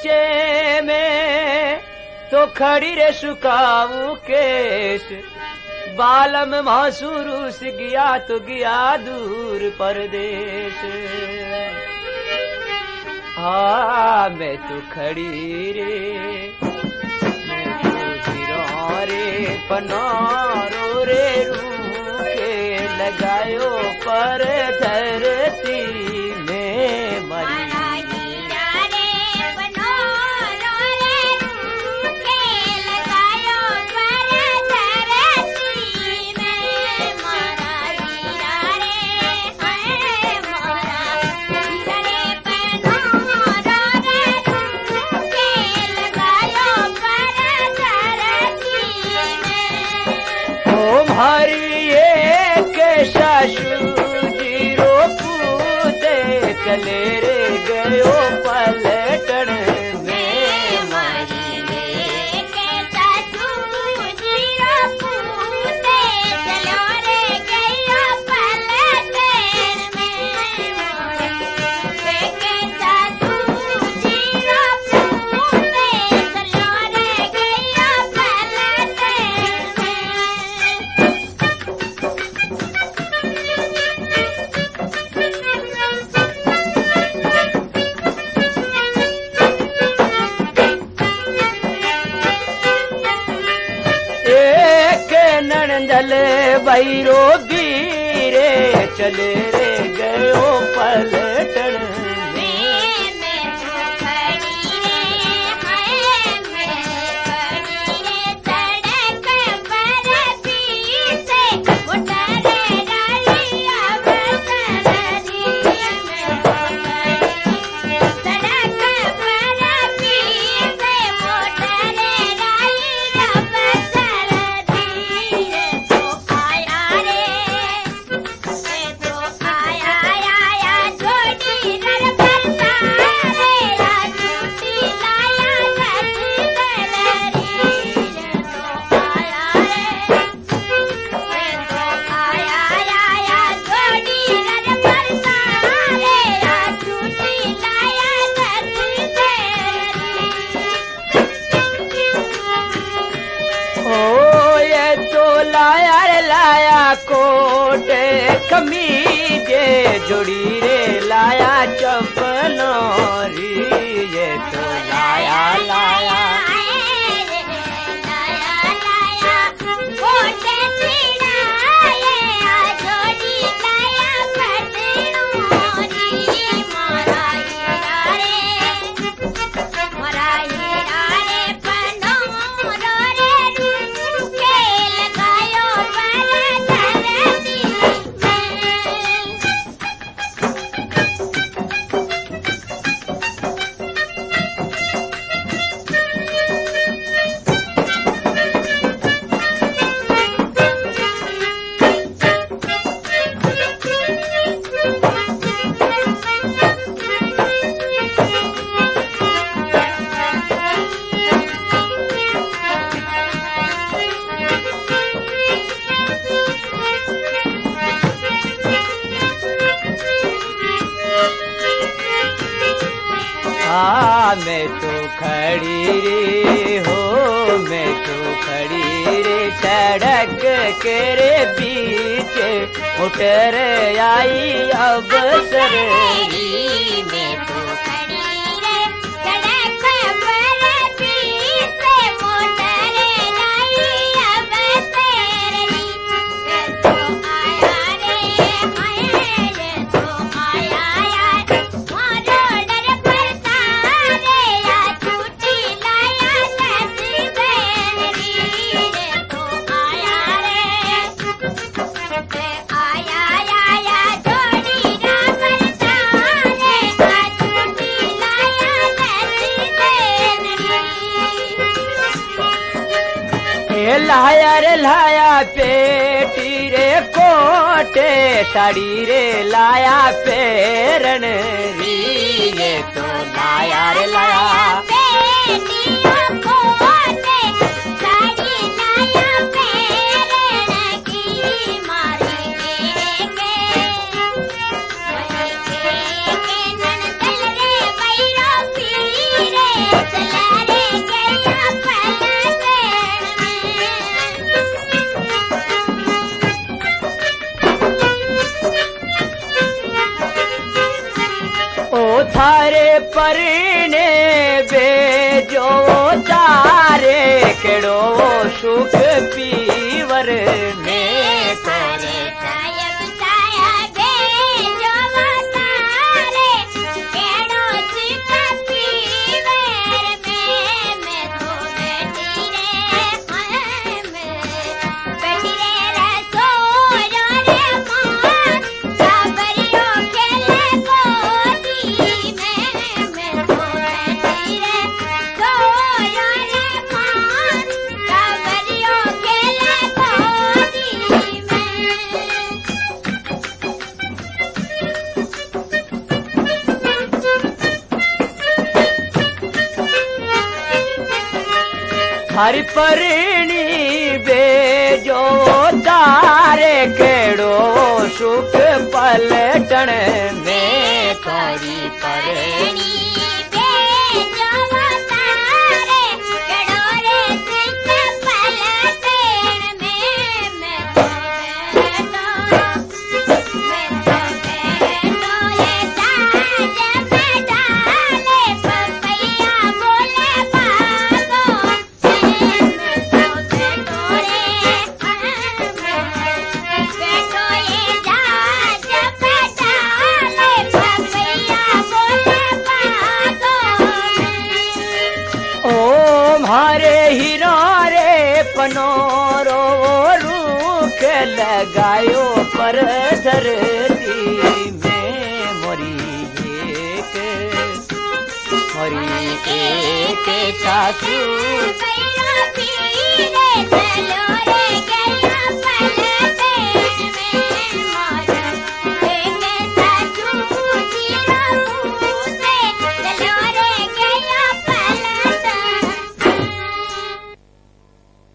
बीचे में तो खड़ी रे सुकाऊ केश, बालम मासूरूस गया तो गया दूर परदेश। हाँ मैं तो खड़ी रे, मैं तो गिरा रे पनारो रे रूखे लगायो पर धरती में मरी। हमारी एक ससुर जी रो पूते चले रे गयो पलटन में। हमारी एक ससुर जी रो पूते चलो रे गयो पलटन में। एक ससुर जी रो पूते चलो रे गयो पलटन नंदल बैरो गिरे चले रे गयो पलटन में। मैं तो खड़ी रे, मैं खड़ी रे सड़क पर पीछे मोटर डाली अवसर दी। मैं तो खड़ी सड़क पर पीछे मोटर डाली अवसर दी। कोट कमीजे जोड़ी रे लाया चपलोरी, ये तो लाया लाया मैं तो खड़ी रे हो, मैं तो खड़ी रे सड़क के रे बीच मोटर आई अवसर दी। मैं तो खड़ी रे सड़क पर पीछे मोटर आई अवसर दी। तो आया रे आया तो आया मारो डर पड़ता रे या छुट्टी लाया तस्वीर रे। तो आया रे आया जोड़ी ना करता रे या छुट्टी लाया तस्वीर रे। लाया रे लाया पेटी रे कोटे साड़ी रे लाया पेरन री, ये तो लाया रे लाया बेटियों को साड़ी लाया पेरन की मारी के नंदल रे बैरो पीरे। थारे परने बेजो तारे केड़ो सुख पीवर में करे सायब साया भेजो तारे केड़ो सुख पीवर में मैं तो बैठी रे रसोयो रे मां काबरियो खेले गोदी में मैं तो बैठी रे सोयो रे मां काबरियो खेले गोदी में हरि परणी बेजो तारे केड़ो सुख पलटन में करी परणी बेजो तारे केड़ो रे सित पलटन में मैं तो बैठो ये ताज में डाले पपैया बोले पागो मैं तो बैठो रे बैठो ये ताज में डाले पपैया बोले पागो ओम हरे हीरा रे पनोरो रूख लगायो पर धरती में मोरी एक सासू पैया पीरे चलो रे